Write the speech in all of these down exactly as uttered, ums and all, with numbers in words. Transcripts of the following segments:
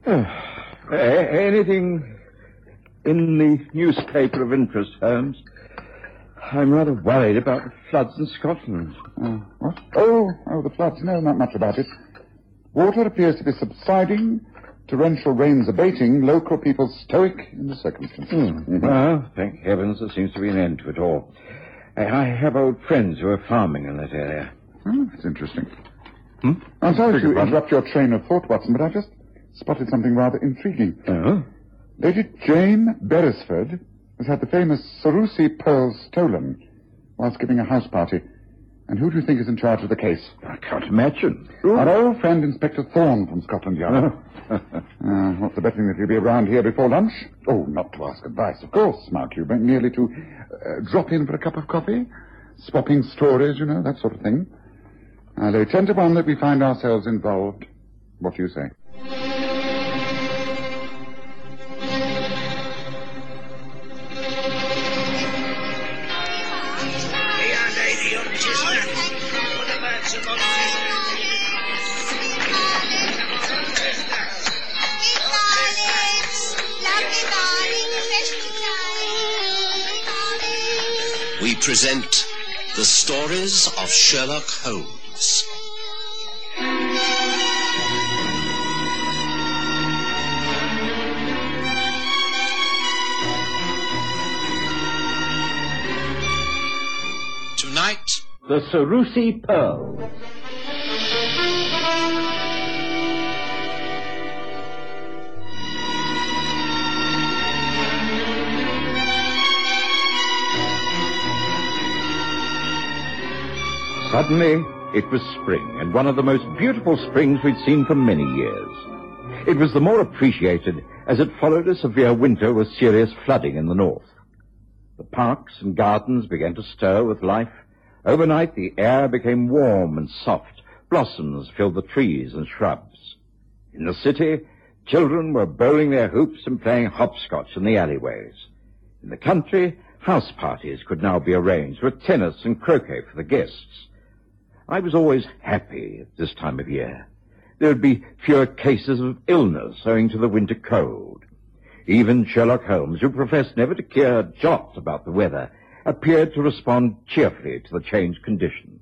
Uh, anything in the newspaper of interest, Holmes? I'm rather worried about the floods in Scotland. Uh, what? Oh, oh, the floods. No, not much about it. Water appears to be subsiding, torrential rains abating, local people stoic in the circumstances. Mm. Mm-hmm. Well, thank heavens there seems to be an end to it all. I, I have old friends who are farming in that area. Oh, that's interesting. Hmm? I'm sorry to interrupt your train of thought, Watson, but I just spotted something rather intriguing. Oh? Lady Jane Beresford has had the famous Sarusi pearls stolen whilst giving a house party. And who do you think is in charge of the case? I can't imagine. Our old friend, Inspector Thorne from Scotland Yard. Oh. uh, what's the betting that he'll be around here before lunch? Oh, not to ask advice, of course, mark you, but merely to uh, drop in for a cup of coffee, swapping stories, you know, that sort of thing. I lay ten to one that we find ourselves involved. What do you say? We present the stories of Sherlock Holmes. Tonight, the Sarusi Pearls. Suddenly, it was spring, and one of the most beautiful springs we'd seen for many years. It was the more appreciated as it followed a severe winter with serious flooding in the north. The parks and gardens began to stir with life. Overnight, the air became warm and soft. Blossoms filled the trees and shrubs. In the city, children were bowling their hoops and playing hopscotch in the alleyways. In the country, house parties could now be arranged with tennis and croquet for the guests. I was always happy at this time of year. There would be fewer cases of illness owing to the winter cold. Even Sherlock Holmes, who professed never to care a jot about the weather, appeared to respond cheerfully to the changed conditions.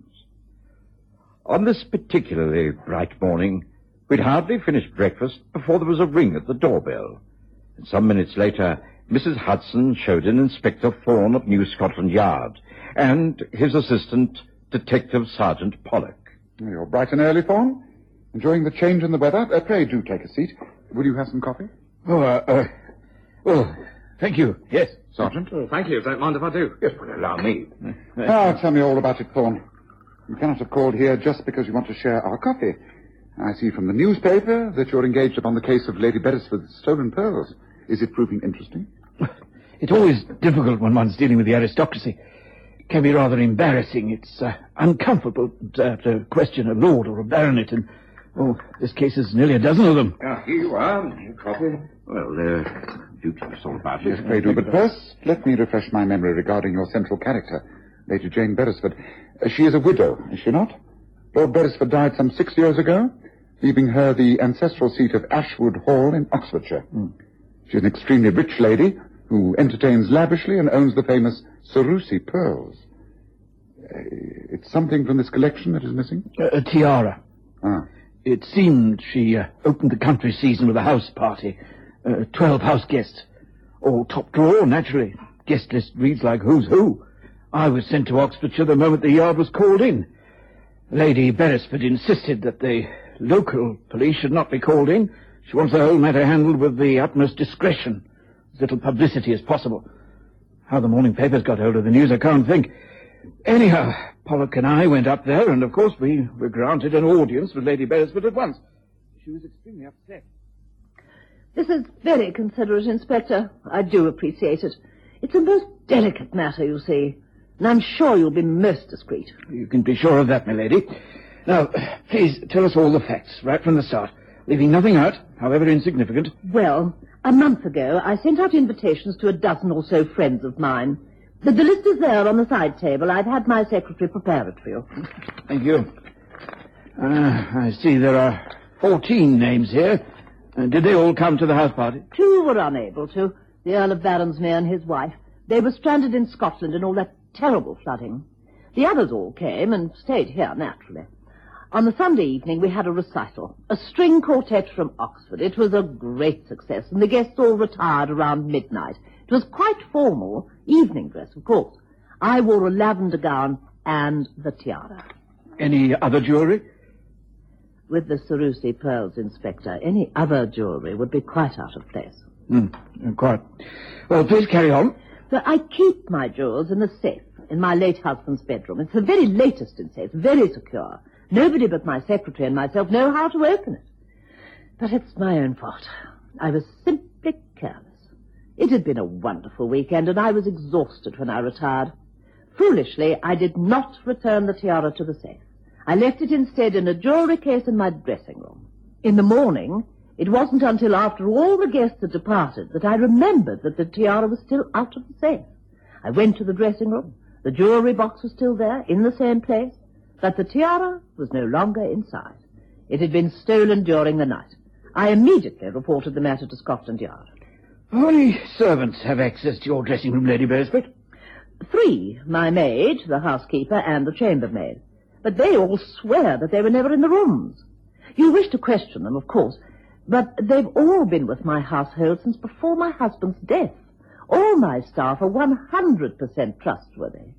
On this particularly bright morning, we'd hardly finished breakfast before there was a ring at the doorbell. And some minutes later, Missus Hudson showed in Inspector Thorne of New Scotland Yard and his assistant, Detective Sergeant Pollock. You're bright and early, Thorne. Enjoying the change in the weather? Uh, pray do take a seat. Will you have some coffee? Oh, uh, uh, oh, thank you. Yes. Sergeant? Oh, thank you. Don't mind if I do. Yes, but allow me. Ah, tell me all about it, Thorne. You cannot have called here just because you want to share our coffee. I see from the newspaper that you're engaged upon the case of Lady Beresford's stolen pearls. Is it proving interesting? It's always difficult when one's dealing with the aristocracy. It can be rather embarrassing. It's uh, uncomfortable to, to question a lord or a baronet, and, oh, this case is nearly a dozen of them. Ah, here you are. Your coffee. Well, uh, do tell us all about Yes, it. pray do. But first, let me refresh my memory regarding your central character, Lady Jane Beresford. Uh, she is a widow, is she not? Lord Beresford died some six years ago, leaving her the ancestral seat of Ashwood Hall in Oxfordshire. Mm. She's an extremely rich lady who entertains lavishly and owns the famous Sarusi pearls. Uh, it's something from this collection that is missing? Uh, a tiara. Ah. It seemed she uh, opened the country season with a house party. Uh, Twelve house guests. All top drawer, naturally. Guest list reads like who's who. I was sent to Oxfordshire the moment the yard was called in. Lady Beresford insisted that the local police should not be called in. She wants the whole matter handled with the utmost discretion. As little publicity as possible. How the morning papers got hold of the news, I can't think. Anyhow, Pollock and I went up there, and of course we were granted an audience with Lady Beresford at once. She was extremely upset. This is very considerate, Inspector. I do appreciate it. It's a most delicate matter, you see, and I'm sure you'll be most discreet. You can be sure of that, my lady. Now, please tell us all the facts, right from the start, leaving nothing out, however insignificant. Well, a month ago, I sent out invitations to a dozen or so friends of mine. The, the list is there on the side table. I've had my secretary prepare it for you. Thank you. Uh, I see there are fourteen names here. Uh, did they all come to the house party? Two were unable to. The Earl of Baronsmere and his wife. They were stranded in Scotland in all that terrible flooding. The others all came and stayed here, naturally. On the Sunday evening, we had a recital, a string quartet from Oxford. It was a great success, and the guests all retired around midnight. It was quite formal, evening dress, of course. I wore a lavender gown and the tiara. Any other jewellery? With the Cerusi pearls, Inspector, any other jewellery would be quite out of place. Mm, quite. Well, please carry on. But I keep my jewels in the safe in my late husband's bedroom. It's the very latest in safe, very secure. Nobody but my secretary and myself know how to open it. But it's my own fault. I was simply careless. It had been a wonderful weekend, and I was exhausted when I retired. Foolishly, I did not return the tiara to the safe. I left it instead in a jewellery case in my dressing room. In the morning, it wasn't until after all the guests had departed that I remembered that the tiara was still out of the safe. I went to the dressing room. The jewellery box was still there, in the same place, but the tiara was no longer inside. It had been stolen during the night. I immediately reported the matter to Scotland Yard. How many servants have access to your dressing room, Lady Beresford? Three, my maid, the housekeeper, and the chambermaid. But they all swear that they were never in the rooms. You wish to question them, of course, but they've all been with my household since before my husband's death. All my staff are one hundred percent trustworthy.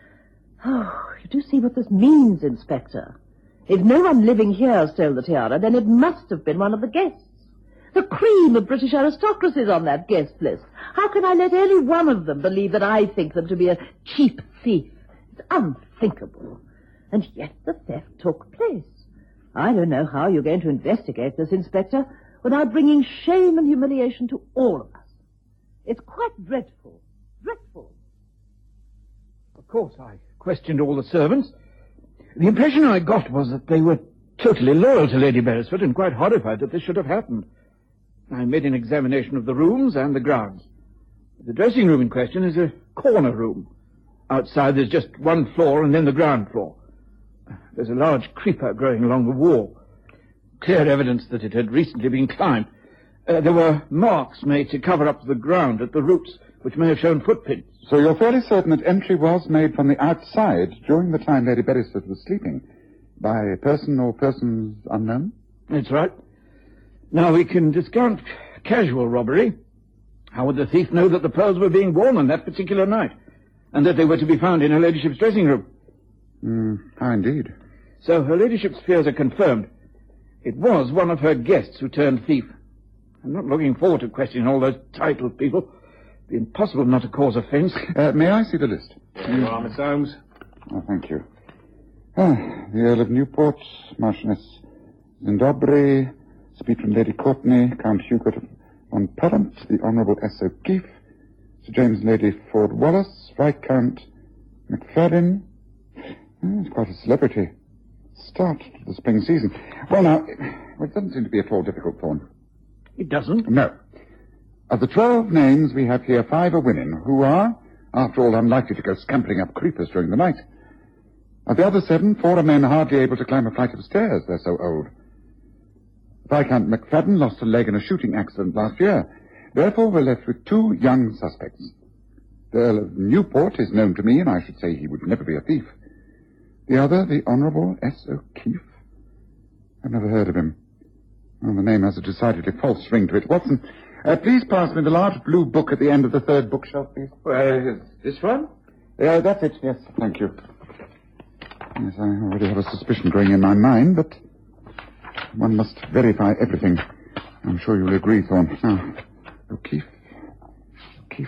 Oh, you do see what this means, Inspector. If no one living here stole the tiara, then it must have been one of the guests. The cream of British aristocracy is on that guest list. How can I let any one of them believe that I think them to be a cheap thief? It's unthinkable. And yet the theft took place. I don't know how you're going to investigate this, Inspector, without bringing shame and humiliation to all of us. It's quite dreadful. Dreadful. Of course, I questioned all the servants. The impression I got was that they were totally loyal to Lady Beresford and quite horrified that this should have happened. I made an examination of the rooms and the grounds. The dressing room in question is a corner room. Outside there's just one floor and then the ground floor. There's a large creeper growing along the wall. Clear evidence that it had recently been climbed. Uh, there were marks made to cover up the ground at the roots, which may have shown footprints. So you're fairly certain that entry was made from the outside during the time Lady Beresford was sleeping, by a person or persons unknown? That's right. Now, we can discount casual robbery. How would the thief know that the pearls were being worn on that particular night, and that they were to be found in her ladyship's dressing room? Mm, how indeed. So her ladyship's fears are confirmed. It was one of her guests who turned thief. I'm not looking forward to questioning all those titled people. It'd be impossible not to cause offence. Uh, may I see the list? There you are, Miss Holmes. Oh, thank you. Ah, the Earl of Newport, Marchioness Zindobri, speech from Lady Courtney, Count Hubert von Parent, the Honourable S. O'Keefe, Sir James and Lady Ford Wallace, Viscount McFadden. Oh, it's quite a celebrity start to the spring season. Well, now, well, it doesn't seem to be at all difficult, Thorne. It doesn't? No. Of the twelve names we have here, five are women, who are, after all, unlikely to go scampering up creepers during the night. Of the other seven, four are men hardly able to climb a flight of stairs. They're so old. Viscount McFadden lost a leg in a shooting accident last year. Therefore, we're left with two young suspects. The Earl of Newport is known to me, and I should say he would never be a thief. The other, the Honourable S. O'Keefe. I've never heard of him. Well, the name has a decidedly false ring to it. Watson, uh, please pass me the large blue book at the end of the third bookshelf, please. Uh, this one? Yeah, that's it, yes. Thank you. Yes, I already have a suspicion growing in my mind, but one must verify everything. I'm sure you'll agree, Thorne. Now, O'Keefe. O'Keefe.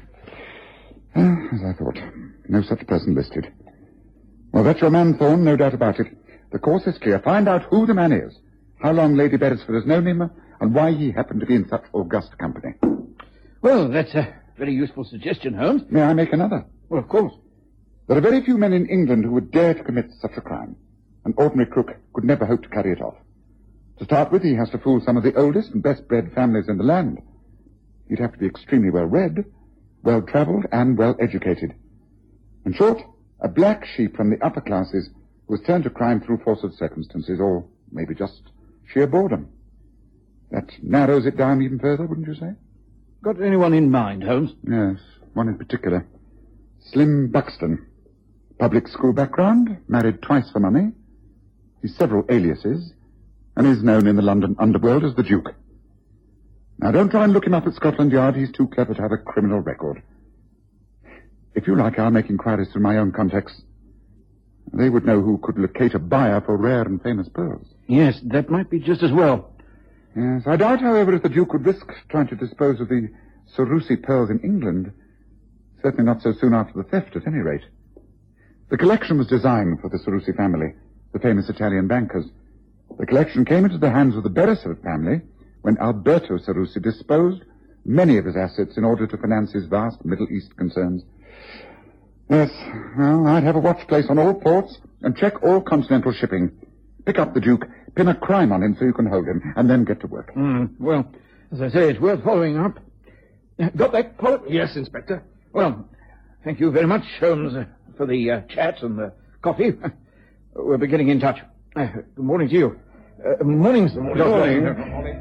Ah, as I thought. No such person listed. Well, that's your man, Thorne, no doubt about it. The course is clear. Find out who the man is, how long Lady Beresford has known him, and why he happened to be in such august company. Well, that's a very useful suggestion, Holmes. May I make another? Well, of course. There are very few men in England who would dare to commit such a crime. An ordinary crook could never hope to carry it off. To start with, he has to fool some of the oldest and best-bred families in the land. He'd have to be extremely well-read, well-travelled, and well-educated. In short, a black sheep from the upper classes who has turned to crime through force of circumstances, or maybe just sheer boredom. That narrows it down even further, wouldn't you say? Got anyone in mind, Holmes? Yes, one in particular. Slim Buxton. Public school background, married twice for money. He's several aliases, and is known in the London underworld as the Duke. Now, don't try and look him up at Scotland Yard. He's too clever to have a criminal record. If you like, I'll make inquiries through my own contacts. They would know who could locate a buyer for rare and famous pearls. Yes, that might be just as well. Yes, I doubt, however, if the Duke would risk trying to dispose of the Cerusi pearls in England. Certainly not so soon after the theft, at any rate. The collection was designed for the Cerusi family, the famous Italian bankers. The collection came into the hands of the Beresford family when Alberto Cerusi disposed many of his assets in order to finance his vast Middle East concerns. Yes, well, I'd have a watch placed on all ports and check all continental shipping. Pick up the Duke, pin a crime on him so you can hold him, and then get to work. Mm, well, as I say, it's worth following up. Uh, Got that, Pollock? Yes, Inspector. Well, thank you very much, Holmes, uh, for the uh, chat and the coffee. We'll be getting in touch. Uh, good morning to you. Uh, morning, sir. Good morning.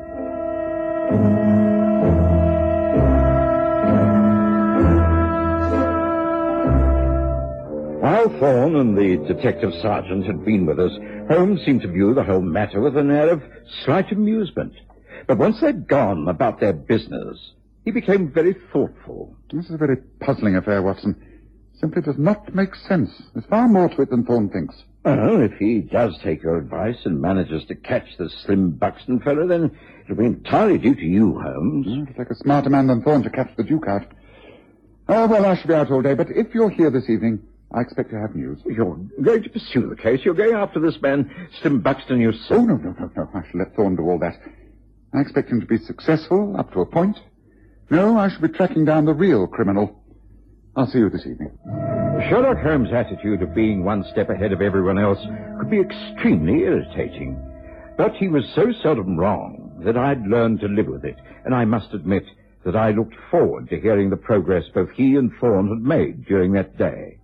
While Thorne and the detective sergeant had been with us, Holmes seemed to view the whole matter with an air of slight amusement. But once they'd gone about their business, he became very thoughtful. This is a very puzzling affair, Watson. Simply does not make sense. There's far more to it than Thorne thinks. Well, if he does take your advice and manages to catch the Slim Buxton fellow, then it'll be entirely due to you, Holmes. Mm, it'll take a smarter man than Thorne to catch the Duke out. Oh, well, I shall be out all day, but if you're here this evening, I expect to have news. You're going to pursue the case. You're going after this man, Slim Buxton, yourself. Oh, no, no, no, no. I shall let Thorne do all that. I expect him to be successful up to a point. No, I shall be tracking down the real criminal. I'll see you this evening. Sherlock Holmes' attitude of being one step ahead of everyone else could be extremely irritating. But he was so seldom wrong that I'd learned to live with it, and I must admit that I looked forward to hearing the progress both he and Thorne had made during that day.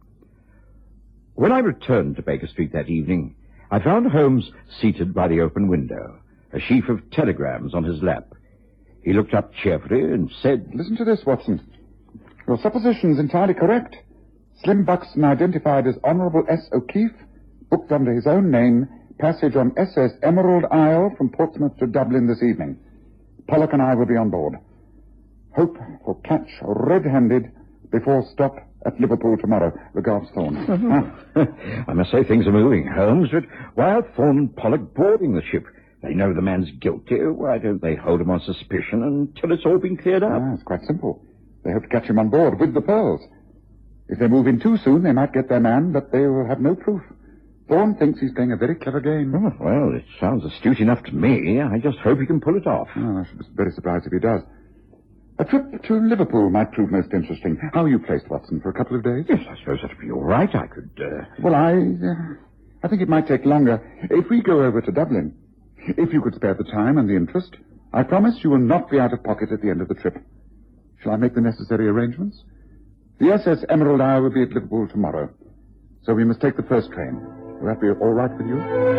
When I returned to Baker Street that evening, I found Holmes seated by the open window, a sheaf of telegrams on his lap. He looked up cheerfully and said, Listen to this, Watson. Your supposition's entirely correct. Slim Buxton identified as Honourable S. O'Keefe, booked under his own name, passage on S S Emerald Isle from Portsmouth to Dublin this evening. Pollock and I will be on board. Hope for catch red-handed before stop at Liverpool tomorrow. Regards, Thorne. I must say things are moving, Holmes, but why are Thorne and Pollock boarding the ship? They know the man's guilty. Why don't they hold him on suspicion until it's all been cleared up? Ah, it's quite simple. They hope to catch him on board with the pearls. If they move in too soon, they might get their man, but they will have no proof. Thorne thinks he's playing a very clever game. Oh, well, it sounds astute enough to me. I just hope he can pull it off. Oh, I should be very surprised if he does. A trip to Liverpool might prove most interesting. How are you placed, Watson, for a couple of days? Yes, I suppose that'd be all right. I could, uh... Well, I... Uh, I think it might take longer. If we go over to Dublin, if you could spare the time and the interest, I promise you will not be out of pocket at the end of the trip. Shall I make the necessary arrangements? The S S Emerald Isle will be at Liverpool tomorrow, so we must take the first train. Will that be all right with you?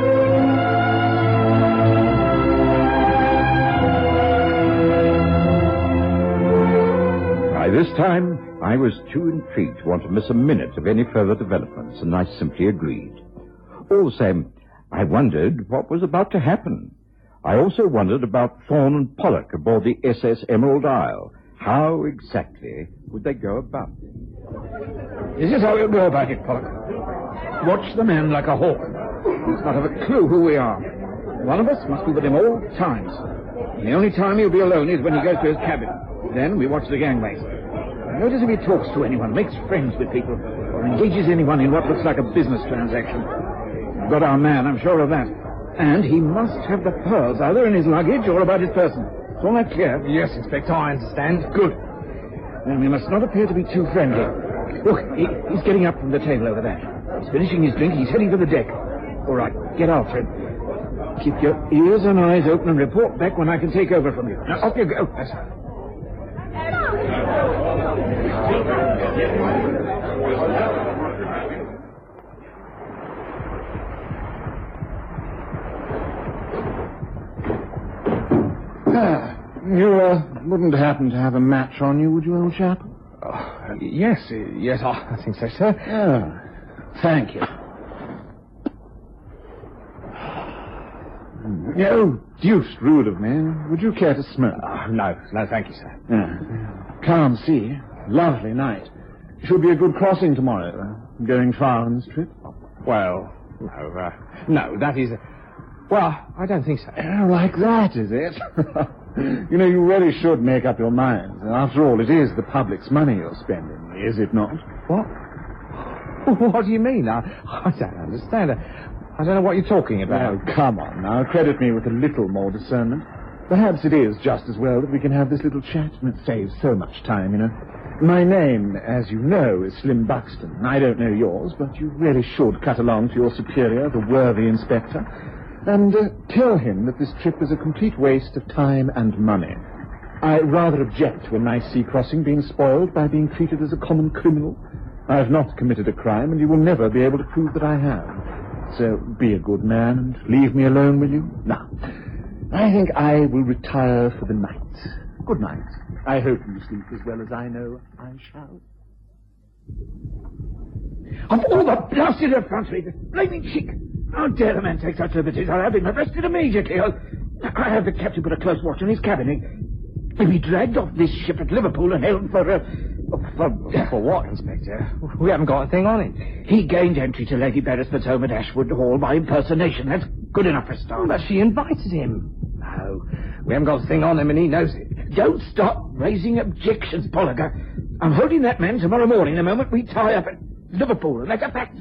By this time, I was too intrigued to want to miss a minute of any further developments, and I simply agreed. All the same, I wondered what was about to happen. I also wondered about Thorne and Pollock aboard the S S Emerald Isle. How exactly would they go about it? This is how we'll go about it, Pollock. Watch the man like a hawk. He does not have a clue who we are. One of us must be with him all times. And the only time he'll be alone is when he goes to his cabin. Then we watch the gangway. Notice if he talks to anyone, makes friends with people, or engages anyone in what looks like a business transaction. We've got our man, I'm sure of that. And he must have the pearls either in his luggage or about his person. Is all that clear? Yes, Inspector, I understand. Good. Then we must not appear to be too friendly. Look, he, he's getting up from the table over there. He's finishing his drink. He's heading for the deck. All right, get after him. Keep your ears and eyes open and report back when I can take over from you. Now, off you go. That's... Ah, you uh, wouldn't happen to have a match on you, would you, old chap? Oh, yes, uh, yes, I think so, sir. Oh, thank you. Oh, deuced rude of me. Would you care to smoke? Oh, no, no, thank you, sir. Yeah. Calm sea. Lovely night. Should be a good crossing tomorrow. Uh, going far on this trip? Well, no, uh, no, that is... Well, I don't think so. Oh, like that, is it? You know, you really should make up your mind. After all, it is the public's money you're spending, is it not? What? What do you mean? I, I don't understand. I don't know what you're talking about. Oh, come on now. Credit me with a little more discernment. Perhaps it is just as well that we can have this little chat, and it saves so much time, you know. My name, as you know, is Slim Buxton. I don't know yours, but you really should cut along to your superior, the worthy inspector, and uh, tell him that this trip is a complete waste of time and money. I rather object to a nice sea crossing being spoiled by being treated as a common criminal. I have not committed a crime, and you will never be able to prove that I have. So be a good man and leave me alone, will you? Now, I think I will retire for the night. Good night. I hope you sleep as well as I know I shall. Of all the blasted effrontery, the blaming cheek! How dare the man take such liberties? I'll have him arrested immediately. I'll... I have the captain put a close watch on his cabin. He'll be dragged off this ship at Liverpool and held for... Uh, for, For what, Inspector? We haven't got a thing on him. He gained entry to Lady Beresford's home at Ashwood Hall by impersonation. That's good enough for a start. But she invited him. No, we haven't got a thing on him and he knows it. Don't stop raising objections, Polliger. I'm holding that man tomorrow morning the moment we tie up at Liverpool, and that's a fact.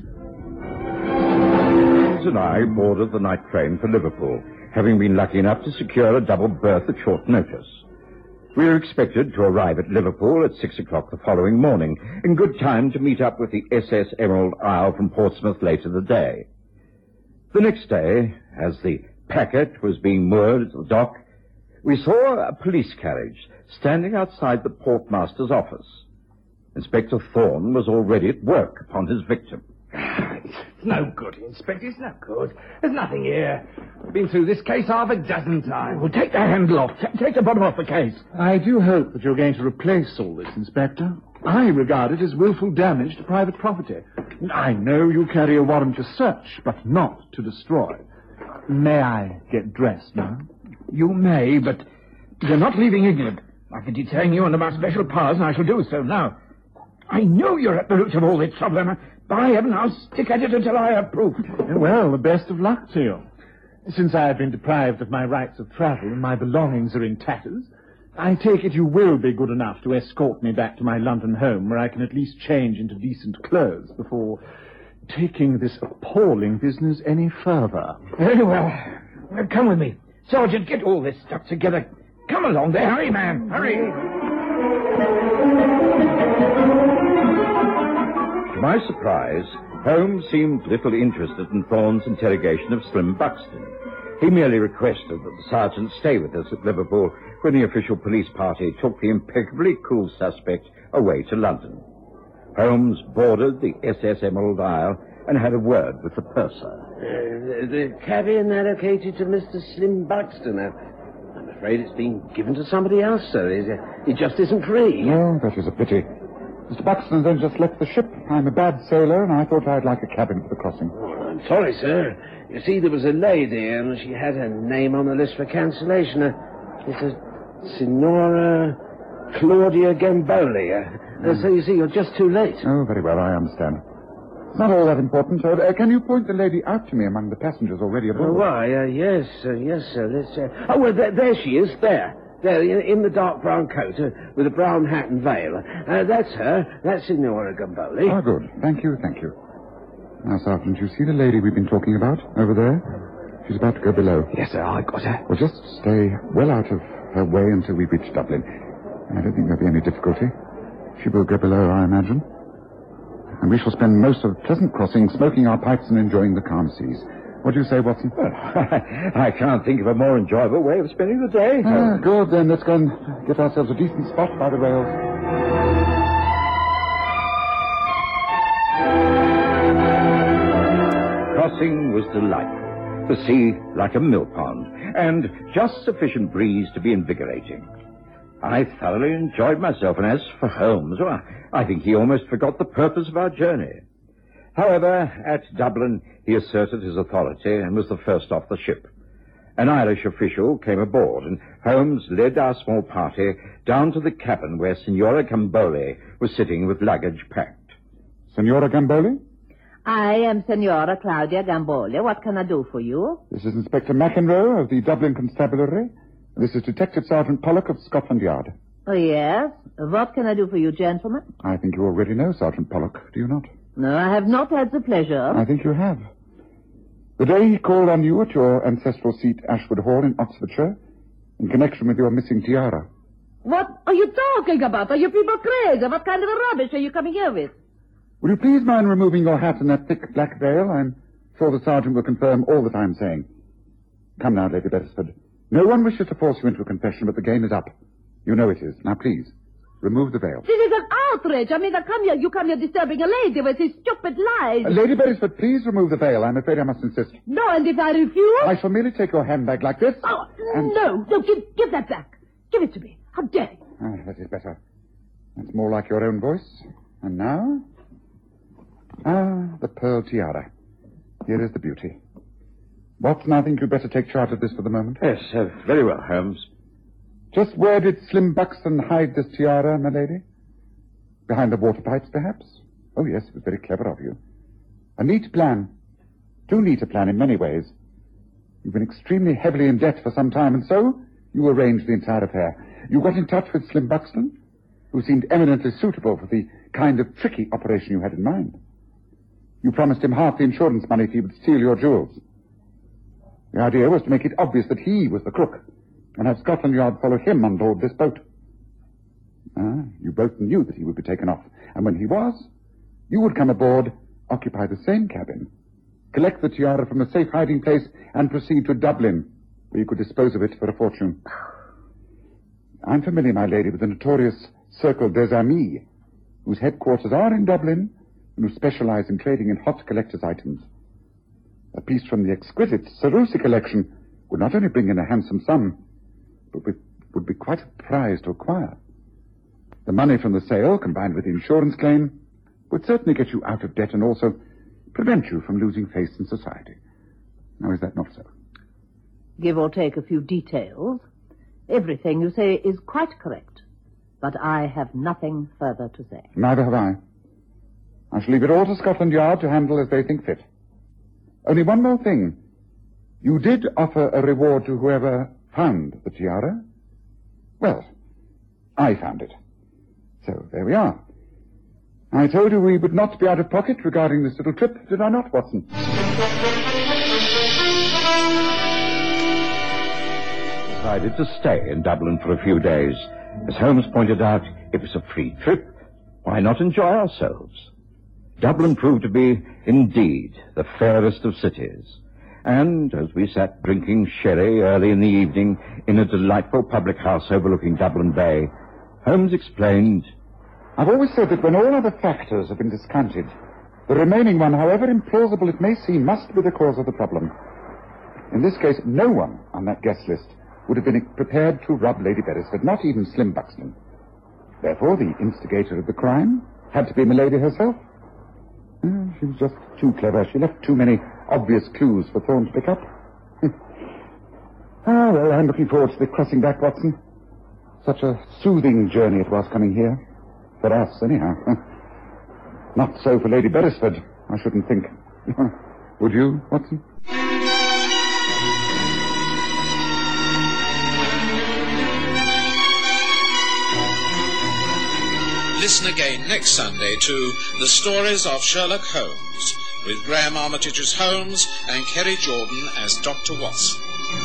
James and I boarded the night train for Liverpool, having been lucky enough to secure a double berth at short notice. We were expected to arrive at Liverpool at six o'clock the following morning, in good time to meet up with the S S Emerald Isle from Portsmouth later the day. The next day, as the packet was being moored at the dock, we saw a police carriage standing outside the portmaster's office. Inspector Thorne was already at work upon his victim. It's no good, Inspector. It's no good. There's nothing here. I've been through this case half a dozen times. Well, take the handle off. T- take the bottom off the case. I do hope that you're going to replace all this, Inspector. I regard it as willful damage to private property. I know you carry a warrant to search, but not to destroy. May I get dressed now? You may, but you're not leaving England. I can detain you under my special powers, and I shall do so now. I know you're at the root of all this trouble, and by heaven, I'll stick at it until I have proof. Well, the best of luck to you. Since I have been deprived of my rights of travel and my belongings are in tatters, I take it you will be good enough to escort me back to my London home, where I can at least change into decent clothes before taking this appalling business any further. Very well. Now, come with me. Sergeant, get all this stuff together. Come along there. Hurry, man. Hurry. To my surprise, Holmes seemed little interested in Thorne's interrogation of Slim Buxton. He merely requested that the sergeant stay with us at Liverpool when the official police party took the impeccably cool suspect away to London. Holmes boarded the S S Emerald Isle and had a word with the purser. Uh, the, the cabin allocated to Mister Slim Buxton. Uh, I'm afraid it's been given to somebody else, sir. It, uh, it just isn't free. Oh, that is a pity. Mister Buxton then just left the ship. I'm a bad sailor, and I thought I'd like a cabin for the crossing. Oh, I'm sorry, sir. You see, there was a lady, and she had her name on the list for cancellation. Uh, it's a Signora Claudia Gamboli. Uh, uh, so you see, you're just too late. Oh, very well, I understand. It's not all that important. Uh, uh, can you point the lady out to me among the passengers already aboard? Oh, why, uh, yes, uh, yes, sir. Let's, uh... Oh, well, there, there she is, there. There, in, in the dark brown coat, uh, with a brown hat and veil. Uh, that's her. That's Signora Gamboli. Ah, good. Thank you, thank you. Now, Sergeant, you see the lady we've been talking about over there? She's about to go below. Yes, sir, I got her. Well, just stay well out of her way until we reach Dublin. I don't think there'll be any difficulty. She will go below, I imagine. And we shall spend most of the pleasant crossing smoking our pipes and enjoying the calm seas. What do you say, Watson? Well, I can't think of a more enjoyable way of spending the day. Ah, good, then. Let's go and get ourselves a decent spot by the rails. Crossing was delightful. the sea like a mill pond, and just sufficient breeze to be invigorating. I thoroughly enjoyed myself, and as for Holmes, well, I think he almost forgot the purpose of our journey. However, at Dublin, he asserted his authority and was the first off the ship. An Irish official came aboard, and Holmes led our small party down to the cabin where Signora Gamboli was sitting with luggage packed. Signora Gamboli? I am Signora Claudia Gamboli. What can I do for you? This is Inspector McEnroe of the Dublin Constabulary. This is Detective Sergeant Pollock of Scotland Yard. Oh, yes? What can I do for you, gentlemen? I think you already know Sergeant Pollock, do you not? No, I have not had the pleasure. I think you have. The day he called on you at your ancestral seat, Ashwood Hall in Oxfordshire, in connection with your missing tiara. What are you talking about? Are you people crazy? What kind of a rubbish are you coming here with? Will you please mind removing your hat and that thick black veil? I'm sure the sergeant will confirm all that I'm saying. Come now, Lady Beresford. No one wishes to force you into a confession, but the game is up. You know it is. Now, please, remove the veil. This is an outrage. I mean, I come here, you come here disturbing a lady with his stupid lies. Uh, Lady Beresford, please remove the veil. I'm afraid I must insist. No, and if I refuse... I shall merely take your handbag like this. Oh, and... no, no, give, give that back. Give it to me. How dare you? Ah, that is better. That's more like your own voice. And now... Ah, the pearl tiara. Here is the beauty. Watson, I think you'd better take charge of this for the moment. Yes, uh, very well, Holmes. Just where did Slim Buxton hide this tiara, my lady? Behind the water pipes, perhaps? Oh, yes, it was very clever of you. A neat plan. Too neat a plan in many ways. You've been extremely heavily in debt for some time, and so you arranged the entire affair. You got in touch with Slim Buxton, who seemed eminently suitable for the kind of tricky operation you had in mind. You promised him half the insurance money if he would steal your jewels. The idea was to make it obvious that he was the crook, and have Scotland Yard follow him on board this boat. Ah, you both knew that he would be taken off, and when he was, you would come aboard, occupy the same cabin, collect the tiara from a safe hiding place, and proceed to Dublin, where you could dispose of it for a fortune. I'm familiar, my lady, with the notorious Cercle des Amis, whose headquarters are in Dublin, and who specialize in trading in hot collector's items. A piece from the exquisite Sarusi collection would not only bring in a handsome sum, but would be quite a prize to acquire. The money from the sale, combined with the insurance claim, would certainly get you out of debt and also prevent you from losing face in society. Now, is that not so? Give or take a few details. Everything you say is quite correct, but I have nothing further to say. Neither have I. I shall leave it all to Scotland Yard to handle as they think fit. Only one more thing. You did offer a reward to whoever found the tiara. Well, I found it. So there we are. I told you we would not be out of pocket regarding this little trip, did I not, Watson? Decided to stay in Dublin for a few days. As Holmes pointed out, it was a free trip. Why not enjoy ourselves? Dublin proved to be, indeed, the fairest of cities. And as we sat drinking sherry early in the evening in a delightful public house overlooking Dublin Bay, Holmes explained, I've always said that when all other factors have been discounted, the remaining one, however implausible it may seem, must be the cause of the problem. In this case, no one on that guest list would have been prepared to rob Lady Beresford, not even Slim Buxton. Therefore, the instigator of the crime had to be Milady herself. Uh, she was just too clever. She left too many obvious clues for Thorne to pick up. Ah, well, I'm looking forward to the crossing back, Watson. Such a soothing journey it was coming here. For us, anyhow. Not so for Lady Beresford, I shouldn't think. Would you, Watson? Listen again next Sunday to The Stories of Sherlock Holmes, with Graham Armitage as Holmes and Kerry Jordan as Doctor Watson.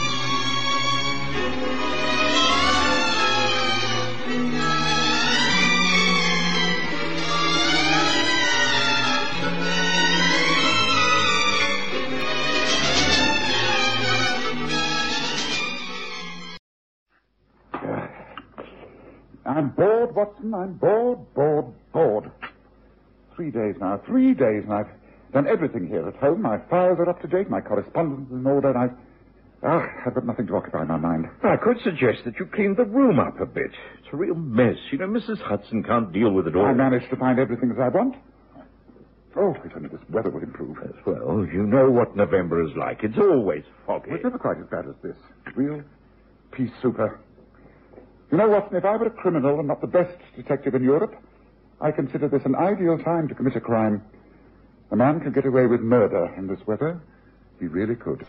I'm bored, Watson. I'm bored, bored, bored. Three days now. Three days now. I've, Done everything here at home. My files are up to date. My correspondence is in order. And I've... Ah, I've got nothing to occupy my mind. I could suggest that you clean the room up a bit. It's a real mess. You know, Missus Hudson can't deal with it all. I managed to find everything that I want. Oh, if only this weather would improve. Yes, well, you know what November is like. It's always foggy. Well, it's never quite as bad as this. Real peace super. You know, Watson, if I were a criminal and not the best detective in Europe, I consider this an ideal time to commit a crime. A man could get away with murder in this weather. He really could.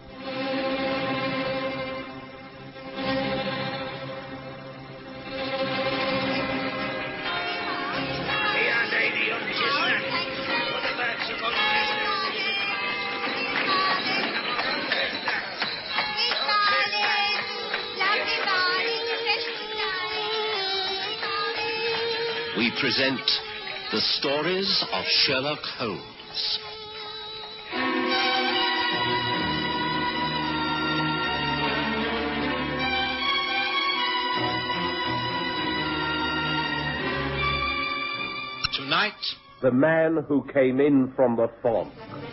We present the stories of Sherlock Holmes. Tonight, The Man Who Came In From the Fog.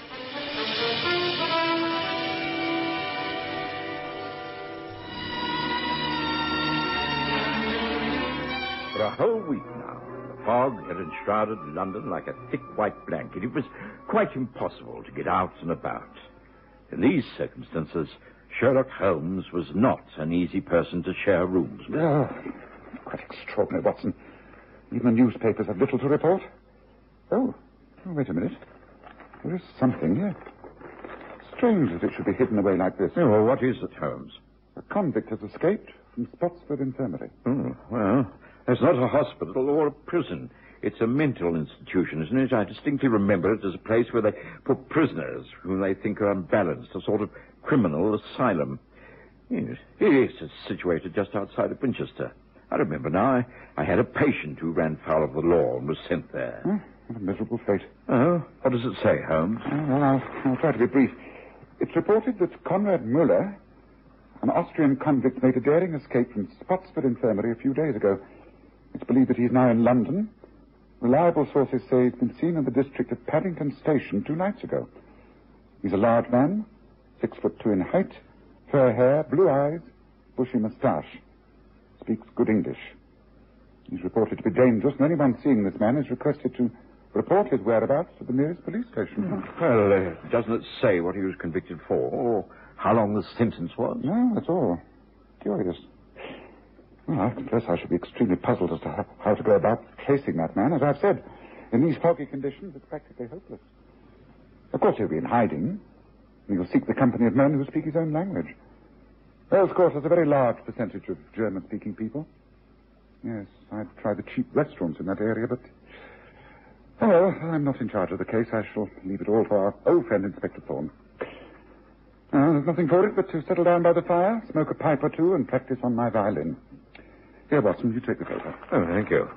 For a whole week now, the fog had enshrouded London like a thick white blanket. It was quite impossible to get out and about. In these circumstances, Sherlock Holmes was not an easy person to share rooms with. Oh, quite extraordinary, Watson. Even the newspapers have little to report. Oh, oh, wait a minute. There is something here. Strange that it should be hidden away like this. Oh, well, what is it, Holmes? A convict has escaped from Spotsford Infirmary. Oh, well, it's not a hospital or a prison. It's a mental institution, isn't it? I distinctly remember it as a place where they put prisoners whom they think are unbalanced, a sort of criminal asylum. Yes, yes, it's situated just outside of Winchester. I remember now. I, I had a patient who ran foul of the law and was sent there. Oh, what a miserable fate. Oh, what does it say, Holmes? Oh, well, I'll, I'll try to be brief. It's reported that Conrad Muller, an Austrian convict, made a daring escape from Spotsford Infirmary a few days ago. It's believed that he's now in London. Reliable sources say he's been seen in the district of Paddington Station two nights ago. He's a large man, six foot two in height, fair hair, blue eyes, bushy moustache. Speaks good English. He's reported to be dangerous, and anyone seeing this man is requested to report his whereabouts to the nearest police station. Mm-hmm. Well, uh, doesn't it say what he was convicted for, or how long the sentence was? No, that's all. Curious. Well, I confess I should be extremely puzzled as to how, how to go about tracing that man. As I've said, in these foggy conditions, it's practically hopeless. Of course, he'll be in hiding, and he'll seek the company of men who speak his own language. Well, of course, there's a very large percentage of German-speaking people. Yes, I've tried the cheap restaurants in that area, but... Oh, well, I'm not in charge of the case. I shall leave it all to our old friend, Inspector Thorne. Now, there's nothing for it but to settle down by the fire, smoke a pipe or two, and practice on my violin. Here, Watson, you take the paper. Oh, thank you.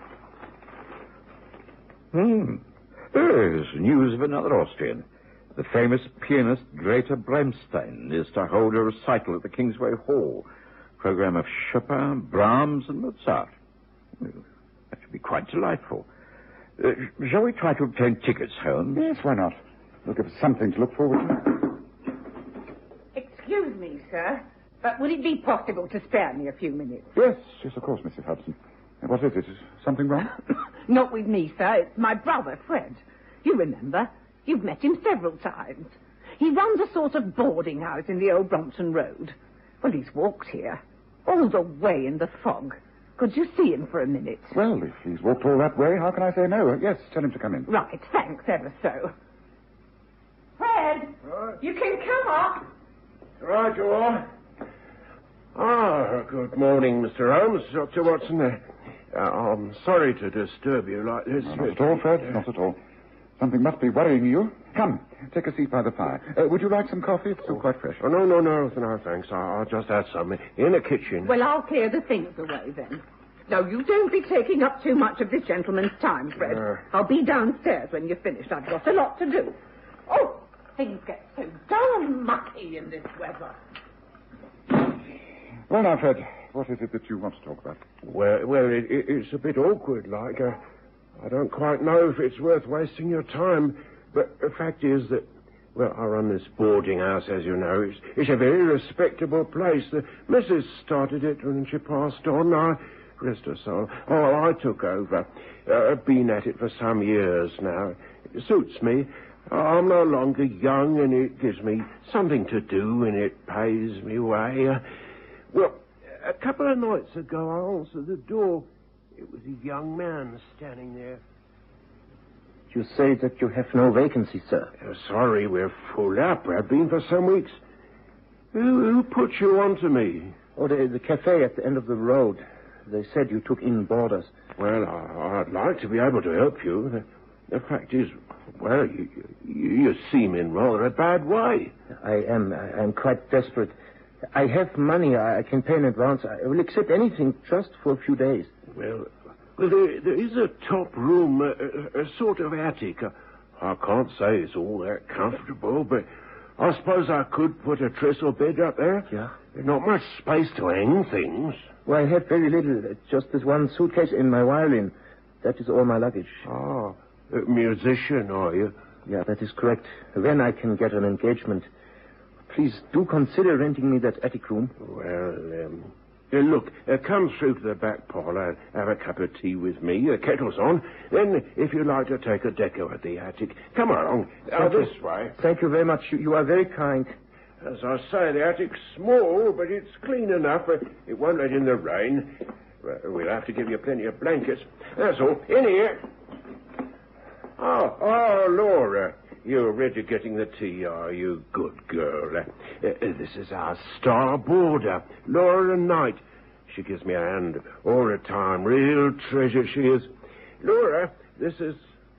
Hmm. There's news of another Austrian. The famous pianist Greta Bramstein is to hold a recital at the Kingsway Hall. Program of Chopin, Brahms, and Mozart. Well, that should be quite delightful. Uh, shall we try to obtain tickets, Holmes? Yes, why not? We'll give us something to look forward to. Excuse me, sir, but would it be possible to spare me a few minutes? Yes, yes, of course, Missus Hudson. Uh, What is it? Is something wrong? Not with me, sir. It's my brother, Fred. You remember. You've met him several times. He runs a sort of boarding house in the old Brompton Road. Well, he's walked here, all the way in the fog. Could you see him for a minute? Well, if he's walked all that way, how can I say no? Uh, yes, tell him to come in. Right, thanks ever so. Fred, Right. you can come up. Right, you are. Ah, good morning, Mister Holmes. Doctor Watson. Uh, uh, I'm sorry to disturb you like this. No, not at all, Fred, not at all. Something must be worrying you. Come, take a seat by the fire. Uh, would you like some coffee? It's still quite fresh. Oh, no, no, no, no, thanks. I- I'll just add some in the kitchen. Well, I'll clear the things away then. No, you don't be taking up too much of this gentleman's time, Fred. Uh. I'll be downstairs when you're finished. I've got a lot to do. Oh, things get so darn mucky in this weather. Well, now, Fred, what is it that you want to talk about? Well, well it, it, it's a bit awkward, like. Uh, I don't quite know if it's worth wasting your time. But the fact is that, well, I run this boarding house, as you know. It's, it's a very respectable place. The missus started it when she passed on. I, rest her soul, oh, I took over. Uh, I've been at it for some years now. It suits me. I'm no longer young, and it gives me something to do, and it pays me way. Uh, well, a couple of nights ago, I answered the door. It was a young man standing there. You say that you have no vacancy, sir. Uh, sorry, we're full up. We've been for some weeks. Who, who put you on to me? Oh, the, the cafe at the end of the road. They said you took in boarders. Well, I, I'd like to be able to help you. The, the fact is, well, you, you, you seem in rather a bad way. I am. I am quite desperate. I have money I can pay in advance. I will accept anything just for a few days. Well, well there, there is a top room, a, a, a sort of attic. I can't say it's all that comfortable, but I suppose I could put a trestle bed up there. Yeah? There's not much space to hang things. Well, I have very little. Just this one suitcase and my violin. That is all my luggage. Ah, a musician, are you? Yeah, that is correct. When I can get an engagement. Please do consider renting me that attic room. Well, um, uh, look, uh, come through to the back parlour, have a cup of tea with me. The kettle's on. Then, if you'd like to take a deco at the attic, come along. Uh, this way. Thank you very much. You, you are very kind. As I say, the attic's small, but it's clean enough. Uh, it won't let in the rain. Uh, we'll have to give you plenty of blankets. That's all. In here. Oh, oh, Laura. You're already getting the tea, are you? Good girl. Uh, uh, this is our star boarder, Laura Knight. She gives me a hand all the time. Real treasure she is. Laura, this is...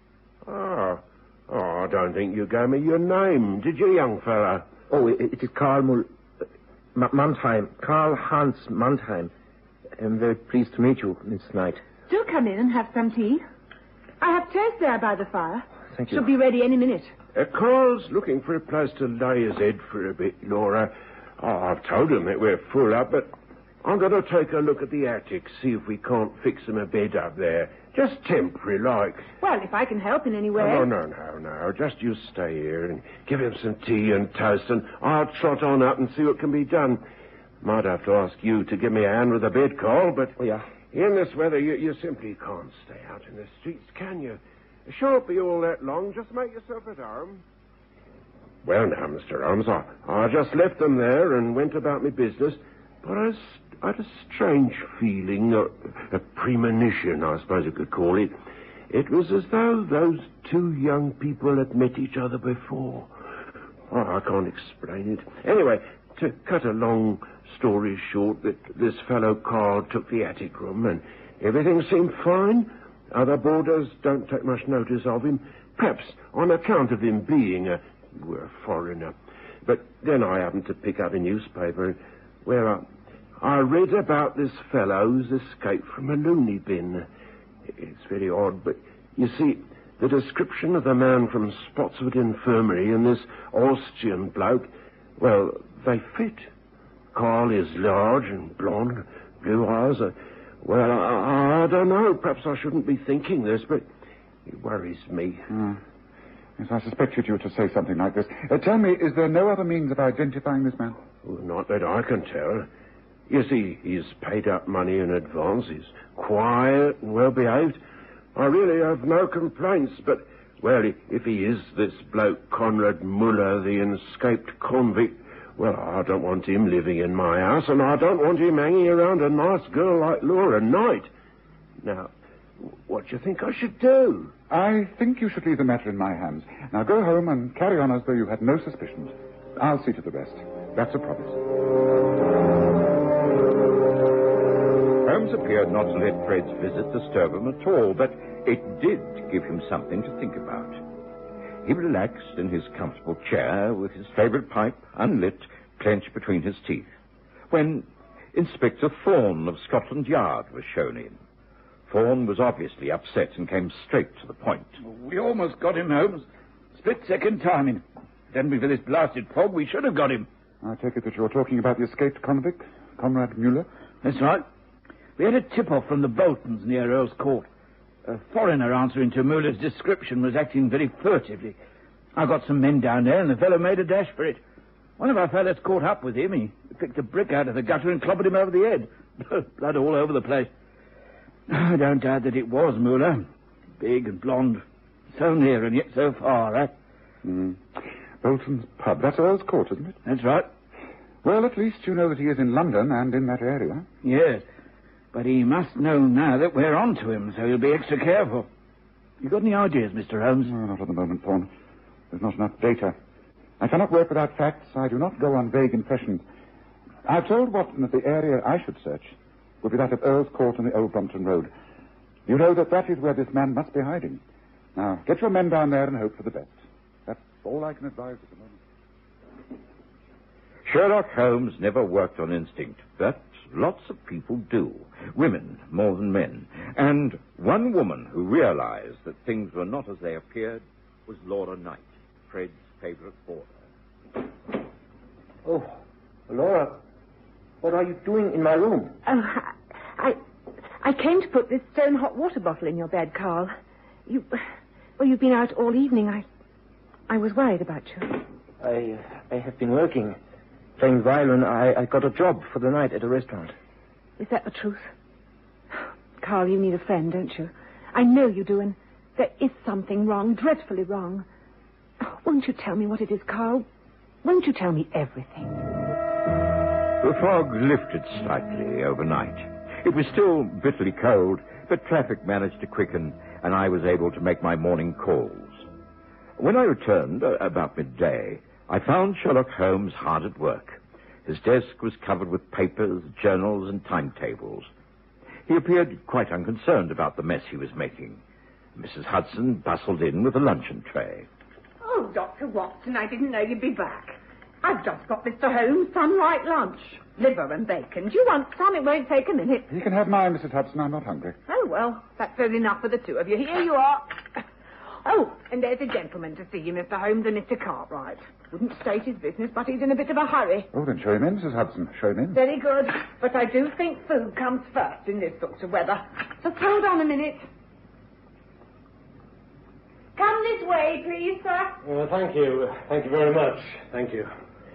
Oh, oh, I don't think you gave me your name, did you, young fella? Oh, it, it is Karl Mul... Uh, M- Mannheim. Karl Hans Mannheim. I'm very pleased to meet you, Miss Knight. Do come in and have some tea. I have chairs there by the fire. Thank you. She'll be ready any minute. Uh, Carl's looking for a place to lay his head for a bit, Laura. Oh, I've told him that we're full up, but I'm going to take a look at the attic, see if we can't fix him a bed up there. Just temporary, like. Well, if I can help in any way. Oh, no, no, no. Just you stay here and give him some tea and toast, and I'll trot on up and see what can be done. Might have to ask you to give me a hand with the bed, Carl, but... Oh, yeah. In this weather, you, you simply can't stay out in the streets, can you? It shan't be all that long. Just make yourself at home. Well, now, Mister Holmes, I, I just left them there and went about my business, but I, I had a strange feeling, a, a premonition, I suppose you could call it. It was as though those two young people had met each other before. Oh, I can't explain it. Anyway, to cut a long story short, that this fellow Carl took the attic room and everything seemed fine. Other boarders don't take much notice of him, perhaps on account of him being a, well, a foreigner. But then I happened to pick up a newspaper where I, I read about this fellow's escape from a loony bin. It's very odd, but you see, the description of the man from Spotswood Infirmary and this Austrian bloke, well, they fit. Carl is large and blonde, blue eyes. Uh, well, I, I don't know. Perhaps I shouldn't be thinking this, but it worries me. Mm. Yes, I suspected you to say something like this. Uh, tell me, is there no other means of identifying this man? Well, not that I can tell. You see, he's paid up money in advance. He's quiet and well-behaved. I really have no complaints, but, well, if he is this bloke Conrad Muller, the escaped convict, well, I don't want him living in my house, and I don't want him hanging around a nice girl like Laura Knight. Now, what do you think I should do? I think you should leave the matter in my hands. Now go home and carry on as though you had no suspicions. I'll see to the rest. That's a promise. Holmes appeared not to let Fred's visit disturb him at all, but it did give him something to think about. He relaxed in his comfortable chair with his favourite pipe, unlit, clenched between his teeth, when Inspector Thorne of Scotland Yard was shown in. Thorne was obviously upset and came straight to the point. We almost got him, Holmes. Split-second timing. If it hadn't been for this blasted fog, we should have got him. I take it that you're talking about the escaped convict, Conrad Muller? That's right. We had a tip-off from the Boltons near Earl's Court. A foreigner answering to Muller's description was acting very furtively. I got some men down there, and the fellow made a dash for it. One of our fellows caught up with him. He picked a brick out of the gutter and clobbered him over the head. Blood all over the place. I don't doubt that it was Muller. Big and blonde. So near and yet so far, eh? Mm. Bolton's pub. That's Earl's Court, isn't it? That's right. Well, at least you know that he is in London and in that area. Yes. But he must know now that we're on to him, so he'll be extra careful. You got any ideas, Mister Holmes? No, not at the moment, Thorne. There's not enough data. I cannot work without facts. I do not go on vague impressions. I've told Watson that the area I should search would be that of Earl's Court on the Old Brompton Road. You know that that is where this man must be hiding. Now, get your men down there and hope for the best. That's all I can advise at the moment. Sherlock Holmes never worked on instinct, but lots of people do. Women more than men. And one woman who realized that things were not as they appeared was Laura Knight, Fred's favorite boarder. Oh, Laura, what are you doing in my room? Oh, I, I came to put this stone hot water bottle in your bed, Carl. You, well, you've been out all evening. I, I was worried about you. I, I have been working, playing violin. I, I got a job for the night at a restaurant. Is that the truth? Carl, you need a friend, don't you? I know you do, and there is something wrong, dreadfully wrong. Won't you tell me what it is, Carl? Won't you tell me everything? The fog lifted slightly overnight. It was still bitterly cold, but traffic managed to quicken, and I was able to make my morning calls. When I returned, uh, about midday, I found Sherlock Holmes hard at work. His desk was covered with papers, journals, and timetables. He appeared quite unconcerned about the mess he was making. Missus Hudson bustled in with a luncheon tray. Oh, Doctor Watson, I didn't know you'd be back. I've just got Mister Holmes some light lunch. Liver and bacon. Do you want some? It won't take a minute. You can have mine, Missus Hudson. I'm not hungry. Oh, well, that says enough for the two of you. Here you are. Oh, and there's a gentleman to see you, Mister Holmes, and Mister Cartwright. Wouldn't state his business, but he's in a bit of a hurry. Oh, then show him in, Missus Hudson. Show him in. Very good. But I do think food comes first in this sort of weather. Just hold on a minute. Come this way, please, sir. Uh, thank you. Thank you very much. Thank you.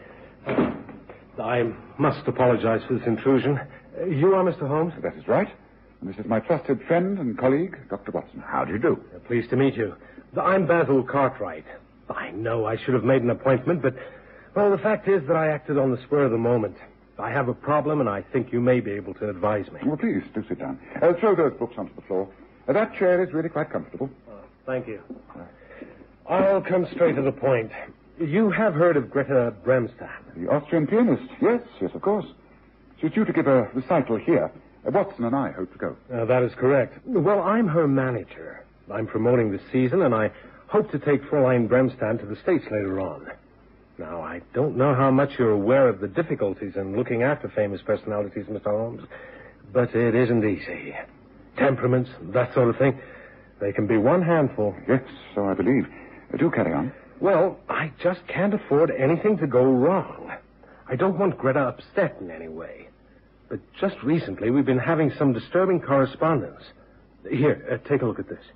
I must apologize for this intrusion. Uh, you are Mister Holmes? That is right. And this is my trusted friend and colleague, Doctor Watson. How do you do? Uh, pleased to meet you. I'm Basil Cartwright. I know I should have made an appointment, but, well, the fact is that I acted on the spur of the moment. I have a problem, and I think you may be able to advise me. Well, please, do sit down. Uh, throw those books onto the floor. Uh, that chair is really quite comfortable. Oh, thank you. I'll come straight to the point. You have heard of Greta Bremstat? The Austrian pianist. Yes, yes, of course. She's due to give a recital here. Uh, Watson and I hope to go. Uh, that is correct. Well, I'm her manager. I'm promoting the season, and I hope to take Fräulein Bremstat to the States later on. Now, I don't know how much you're aware of the difficulties in looking after famous personalities, Mister Holmes, but it isn't easy. Temperaments, that sort of thing, they can be one handful. Yes, so I believe. Uh, do carry on. Well, I just can't afford anything to go wrong. I don't want Greta upset in any way. But just recently, we've been having some disturbing correspondence. Here, uh, take a look at this.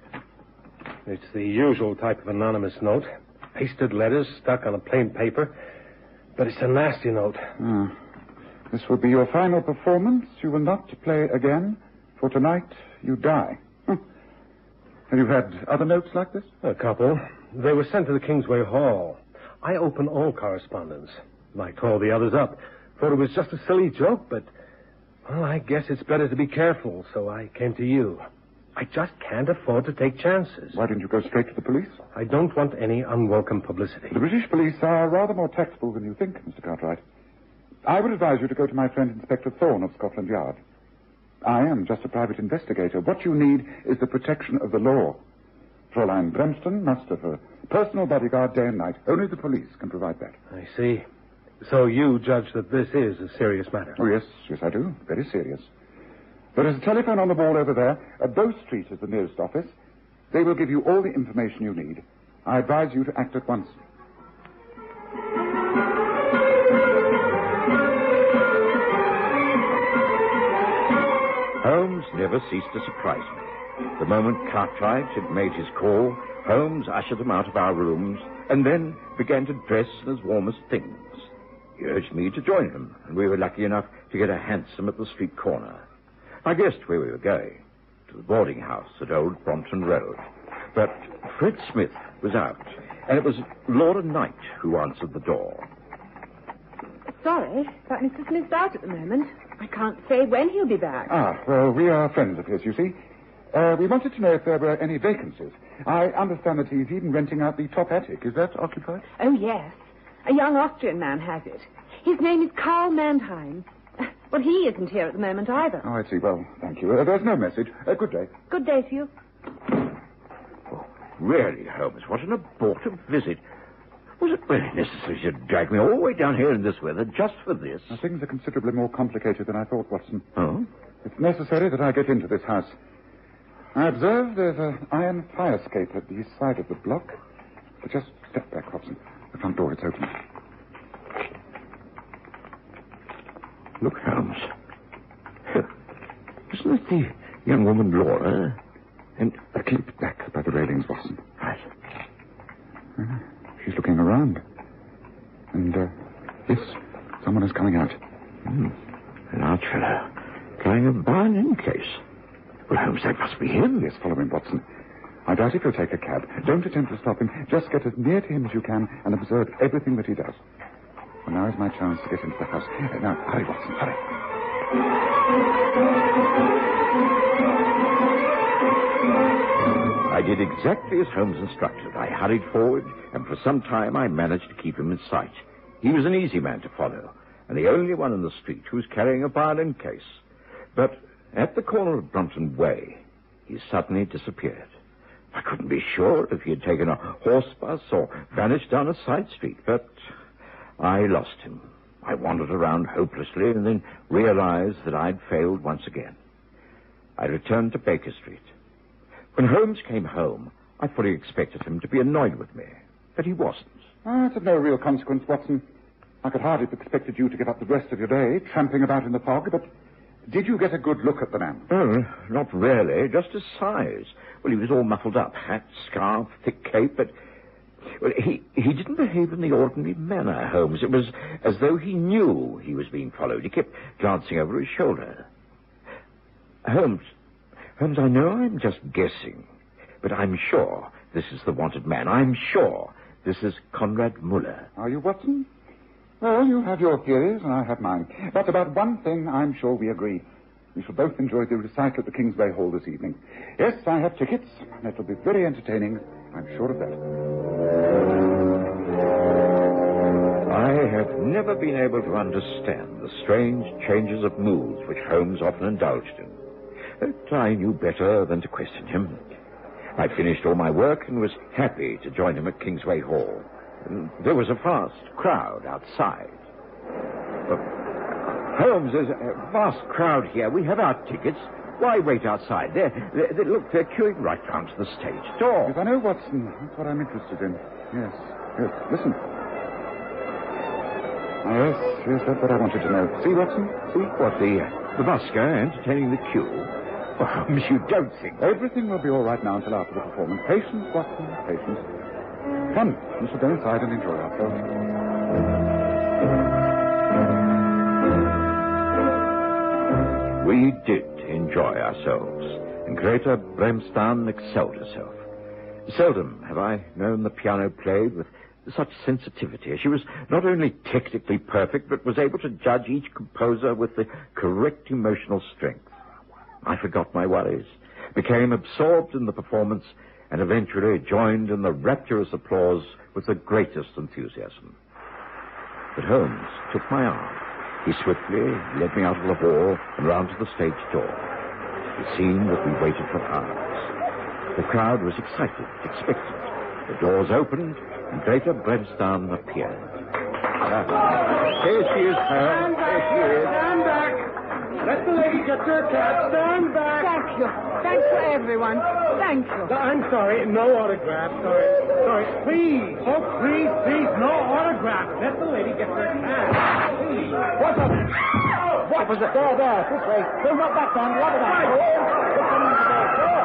It's the usual type of anonymous note. Pasted letters stuck on a plain paper. But it's a nasty note. Ah. This will be your final performance. You will not play again. For tonight, you die. Hm. Have you had other notes like this? A couple. They were sent to the Kingsway Hall. I open all correspondence. I tore the others up. Thought it was just a silly joke, but, well, I guess it's better to be careful, so I came to you. I just can't afford to take chances. Why didn't you go straight to the police? I don't want any unwelcome publicity. The British police are rather more tactful than you think, Mister Cartwright. I would advise you to go to my friend Inspector Thorne of Scotland Yard. I am just a private investigator. What you need is the protection of the law. Fräulein Bremston must have a personal bodyguard day and night. Only the police can provide that. I see. So you judge that this is a serious matter? Oh, yes. Yes, I do. Very serious. There is a telephone on the wall over there. Uh, Bow Street is the nearest office. They will give you all the information you need. I advise you to act at once. Holmes never ceased to surprise me. The moment Cartwright had made his call, Holmes ushered him out of our rooms and then began to dress in his warmest things. He urged me to join him, and we were lucky enough to get a hansom at the street corner. I guessed where we were going, to the boarding house at Old Brompton Road. But Fred Smith was out, and it was Laura Knight who answered the door. Sorry, but Mister Smith's out at the moment. I can't say when he'll be back. Ah, well, we are friends of his, you see. Uh, we wanted to know if there were any vacancies. I understand that he's even renting out the top attic. Is that occupied? Oh, yes. A young Austrian man has it. His name is Karl Mannheim. Well, he isn't here at the moment either. Oh, I see. Well, thank you. Uh, there's no message. Uh, good day. Good day to you. Oh, really, Holmes, what an abortive visit. Was it really necessary to drag me all the way down here in this weather just for this? Now, things are considerably more complicated than I thought, Watson. Oh? It's necessary that I get into this house. I observe there's an iron fire escape at the side of the block. But just step back, Watson. The front door is open. Look, Holmes. Isn't it the young woman Laura? And uh, keep back by the railings, Watson. Right. Uh, she's looking around. And, uh, yes, someone is coming out. Hmm. An arch fellow carrying a barn case. Well, Holmes, that must be him. Yes, follow him, Watson. I doubt if you'll take a cab. Don't attempt to stop him. Just get as near to him as you can and observe everything that he does. Well, now is my chance to get into the house. Uh, now, hurry, Watson, hurry. I did exactly as Holmes instructed. I hurried forward, and for some time I managed to keep him in sight. He was an easy man to follow, and the only one in the street who was carrying a violin case. But at the corner of Brompton Way, he suddenly disappeared. I couldn't be sure if he had taken a horse bus or vanished down a side street, but I lost him. I wandered around hopelessly and then realized that I'd failed once again. I returned to Baker Street. When Holmes came home, I fully expected him to be annoyed with me, but he wasn't. Ah, it's of no real consequence, Watson. I could hardly have expected you to give up the rest of your day tramping about in the fog, but did you get a good look at the man? Oh, not really, just his size. Well, he was all muffled up, hat, scarf, thick cape, but well, he, he didn't behave in the ordinary manner, Holmes. It was as though he knew he was being followed. He kept glancing over his shoulder. Holmes, Holmes, I know I'm just guessing, but I'm sure this is the wanted man. I'm sure this is Conrad Muller. Are you, Watson? Well, you have your theories, and I have mine. But about one thing I'm sure we agree. We shall both enjoy the recital at the Kingsway Hall this evening. Yes, I have tickets, and it'll be very entertaining. I'm sure of that. I have never been able to understand the strange changes of moods which Holmes often indulged in. But I knew better than to question him. I finished all my work and was happy to join him at Kingsway Hall. There was a vast crowd outside. But Holmes, there's a vast crowd here. We have our tickets. Why wait outside? They're, they're, they look, they're queuing right round to the stage door. Yes, I know, Watson. That's what I'm interested in. Yes, yes. Listen. Ah, yes, yes, that's what I wanted to know. See, Watson? See? What, the, uh, the busker entertaining the queue? Oh, Holmes, you don't think... Everything will be all right now until after the performance. Patience, Watson, patience. Come, we shall go inside and enjoy ourselves. We did enjoy ourselves, and Greta Bremstan excelled herself. Seldom have I known the piano played with such sensitivity. She was not only technically perfect, but was able to judge each composer with the correct emotional strength. I forgot my worries, became absorbed in the performance, and eventually joined in the rapturous applause with the greatest enthusiasm. But Holmes took my arm. He swiftly led me out of the hall and round to the stage door. It seemed that we waited for hours. The crowd was excited, expectant. The doors opened, and Greta Bremstan appeared. Uh, here she is, Holmes. Here she is. Stand back. Let the lady get to her cab. Stand back. Thank you. Thanks for everyone. Thank you. No, I'm sorry. No autograph. Sorry. Sorry. Please. Oh, please, please. No autograph. Let the lady get to her cab. Please. What's up? What? was that? There, there, this way. Don't knock back down. The other way. Just come in today. There,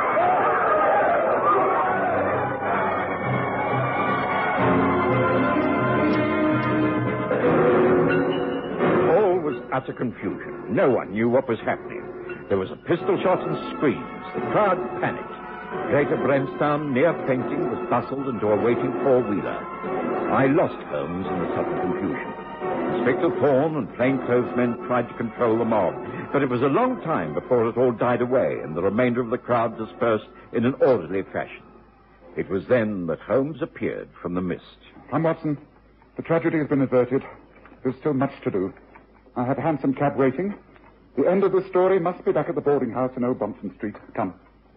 there. All was utter confusion. No one knew what was happening. There was a pistol shot and screams. The crowd panicked. Greater Bremstown, near fainting, was bustled into a waiting four-wheeler. I lost Holmes in the sudden confusion. Inspector Thorne and plainclothesmen tried to control the mob, but it was a long time before it all died away and the remainder of the crowd dispersed in an orderly fashion. It was then that Holmes appeared from the mist. Come, Watson. The tragedy has been averted. There's still much to do. I have a hansom cab waiting. The end of the story must be back at the boarding house in Old Brompton Street. Come.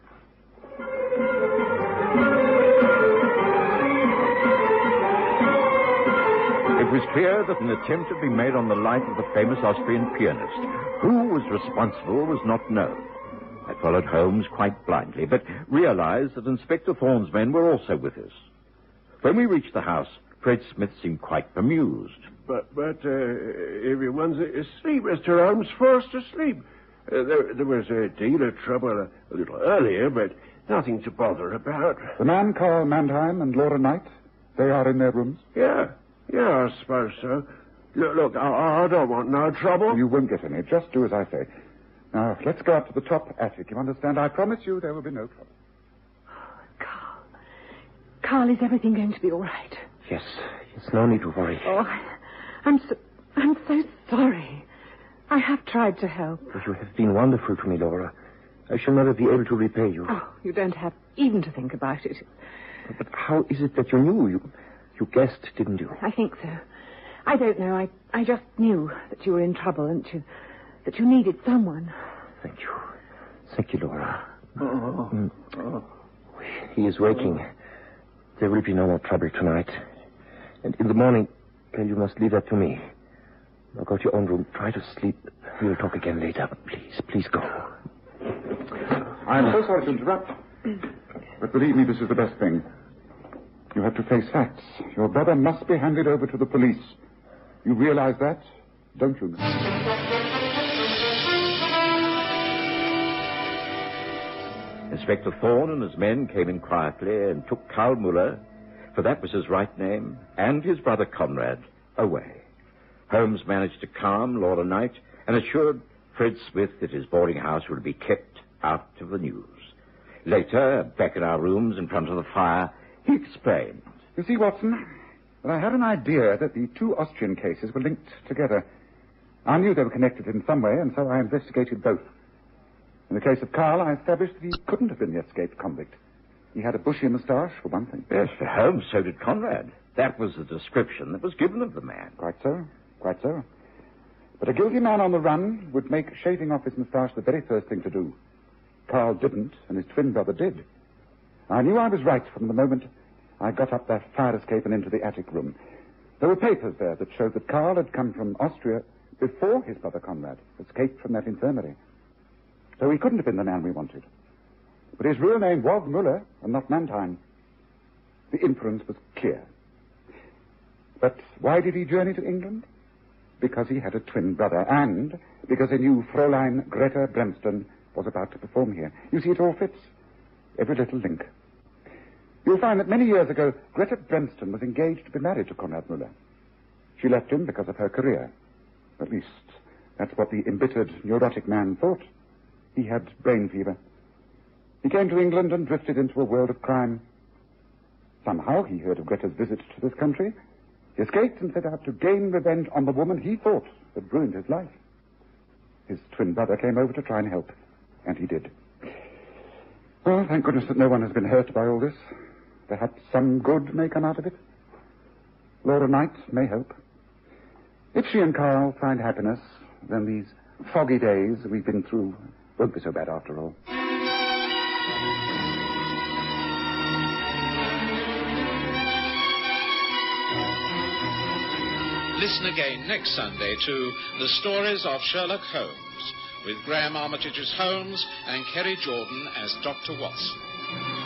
It was clear that an attempt had been made on the life of the famous Austrian pianist. Who was responsible was not known. I followed Holmes quite blindly, but realized that Inspector Thorne's men were also with us. When we reached the house, Fred Smith seemed quite bemused. But, but, uh, everyone's asleep, Mister Holmes, forced asleep. Uh, there, there was a deal of trouble a, a little earlier, but nothing to bother about. The man Carl Mannheim and Laura Knight, they are in their rooms? Yeah, yeah, I suppose so. Look, look, I, I don't want no trouble. You won't get any. Just do as I say. Now, let's go up to the top attic. You understand? I promise you there will be no trouble. Carl. Carl, is everything going to be all right? Yes, yes, no need to worry. Oh, I'm so, I'm so sorry. I have tried to help. But you have been wonderful to me, Laura. I shall never be able to repay you. Oh, you don't have even to think about it. But how is it that you knew? You, you guessed, didn't you? I think so. I don't know. I, I just knew that you were in trouble and you, that you needed someone. Thank you. Thank you, Laura. Oh. Mm. Oh. He is waking. There will be no more trouble tonight. And in the morning, well, you must leave that to me. Now go to your own room. Try to sleep. We'll talk again later. Please, please go. I'm so sorry to interrupt. But believe me, this is the best thing. You have to face facts. Your brother must be handed over to the police. You realize that, don't you? Inspector Thorne and his men came in quietly and took Karl Muller, for that was his right name, and his brother Conrad, away. Holmes managed to calm Laura Knight and assured Fred Smith that his boarding house would be kept out of the news. Later, back in our rooms in front of the fire, he explained. You see, Watson, that I had an idea that the two Austrian cases were linked together. I knew they were connected in some way, and so I investigated both. In the case of Karl, I established that he couldn't have been the escaped convict. He had a bushy moustache, for one thing. Yes, for Holmes, so did Conrad. That was the description that was given of the man. Quite so, quite so. But a guilty man on the run would make shaving off his moustache the very first thing to do. Karl didn't, and his twin brother did. I knew I was right from the moment I got up that fire escape and into the attic room. There were papers there that showed that Karl had come from Austria before his brother Conrad escaped from that infirmary. So he couldn't have been the man we wanted. But his real name was Muller, and not Mannheim. The inference was clear. But why did he journey to England? Because he had a twin brother, and because he knew Fräulein Greta Bremston was about to perform here. You see, it all fits. Every little link. You'll find that many years ago, Greta Bremston was engaged to be married to Conrad Muller. She left him because of her career. At least, that's what the embittered, neurotic man thought. He had brain fever. He came to England and drifted into a world of crime. Somehow he heard of Greta's visit to this country. He escaped and set out to gain revenge on the woman he thought had ruined his life. His twin brother came over to try and help, and he did. Well, thank goodness that no one has been hurt by all this. Perhaps some good may come out of it. Laura Knight may help. If she and Karl find happiness, then these foggy days we've been through won't be so bad after all. Listen again next Sunday to The Stories of Sherlock Holmes, with Graham Armitage's Holmes and Kerry Jordan as Doctor Watson.